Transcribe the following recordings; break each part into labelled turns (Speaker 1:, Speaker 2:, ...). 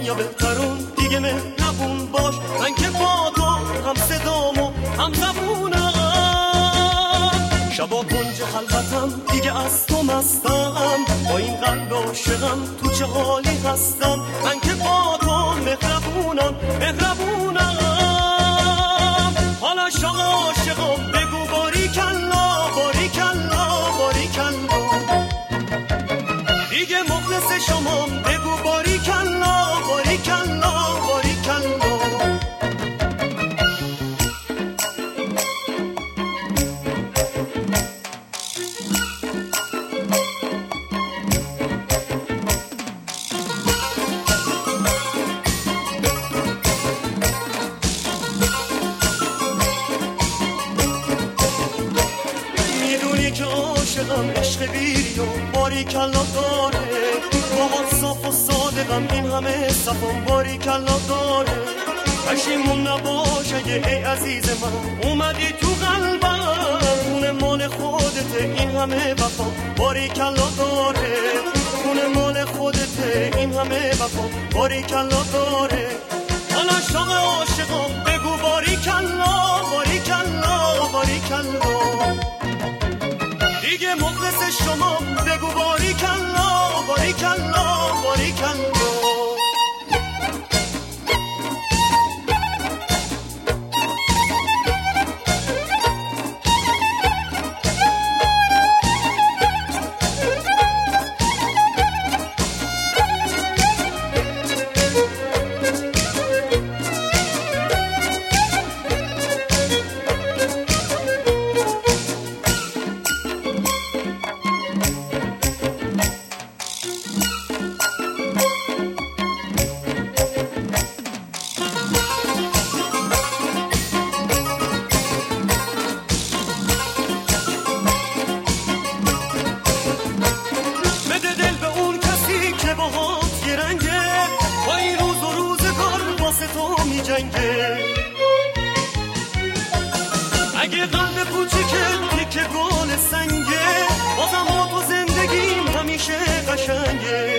Speaker 1: دنیا بهترون دیگه مهربون باش. من که با تو هم صدامو هم زبونم، شبا کنج خلوتم دیگه از تو مستم. با این قلب عاشقم تو چه حالی هستم. من که با تو مهربونم مهربونم. حالا شاق عاشقم بگو باریکلا باریکلا باریکلا. دیگه مخلص شمام بگو باریکلا باریکلا باریکلا. عشق بیری و باریکلا داره، باهات صاف و صادقم این همه صفم باریکلا داره. پشیمون نباش اگه ای عزیز من اومدی تو قلبم، خونه مال خودته این همه وفا باریکلا داره. خونه مال خودته این همه وفا باریکلا داره. حالا شاق عاشقم بگو باریکلا باریکلا باریکلا. دیگه مخلص شما بگو باریکلا باریکلا باریکلا. اگه قلب کوچیکه تیکه گل سنگه، بازم با تو زندگیم همیشه قشنگه.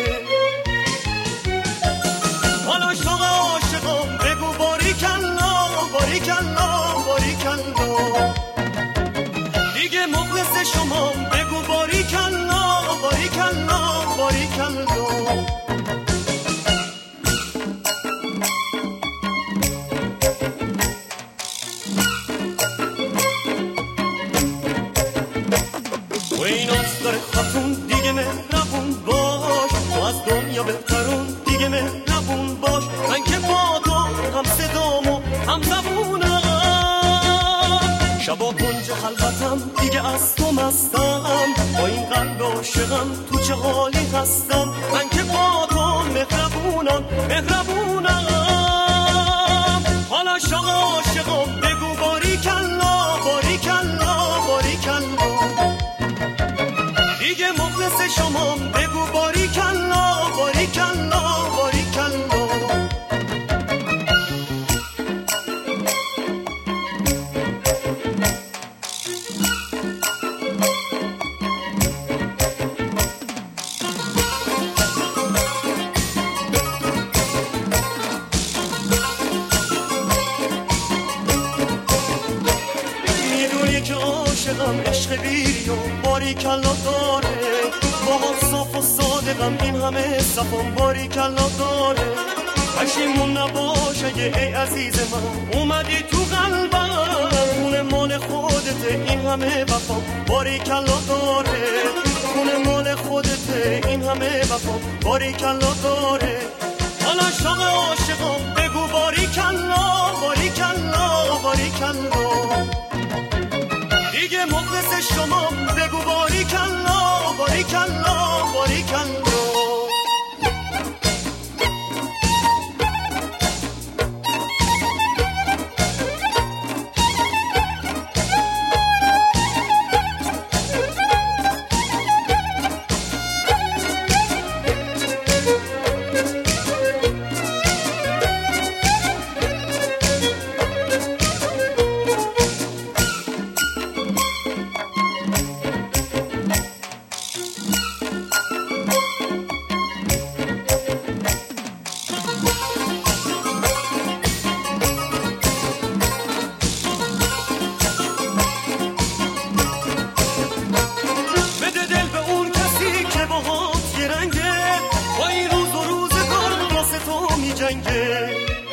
Speaker 1: حالا شاق عاشقم بگو باریکلا باریکلا باریکلا. دیگه مخلص شما بگو باریکلا باریکلا باریکلا. دیگه مهربون باش، تو از دنیا بهترون دیگه مهربون باش. من که با تو هم صدامو هم زبونم، شبا کنج خلوتم دیگه از تو مستم. با این قلب عاشقم تو چه حالی هستم. من که با تو مهربونم مهربونم. حالا شاق عاشقم بگو باریکلا باریکلا باریکلا. دیگه مخلص شما بگو باریکلا باریکلا باریکلا. میدونی که عاشقم عشق بیری و باریکلا داره، باهات صاف و صادقم این همه صفم باریکلا داره. پشیمون نباش اگه ای عزیز من اومدی تو قلبم، خونه مال خودته این همه وفا باریکلا داره. خونه مال خودته این همه وفا باریکلا داره. حالا شاق عاشقم بگو باریکلا باریکلا باریکلا. دیگه مخلص شما بگو باریکلا باریکلا باریکلا. قشنگه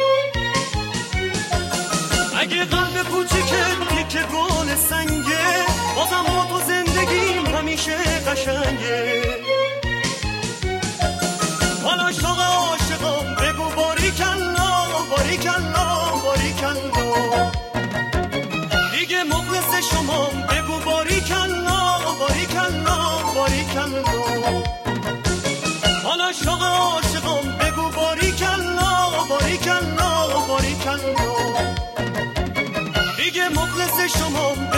Speaker 1: اگه قلب کوچیکت تیکه گل سنگه بازم با تو زندگیم همیشه قشنگه حالا عاشق عاشقم بگو باریکلا باریکلا باریکلا دیگه مخلص شمام بگو باریکلا باریکلا باریکلا حالا عاشق عاشقم بگو باریکلا باریکلا باریکلا دیگه مخلص شمام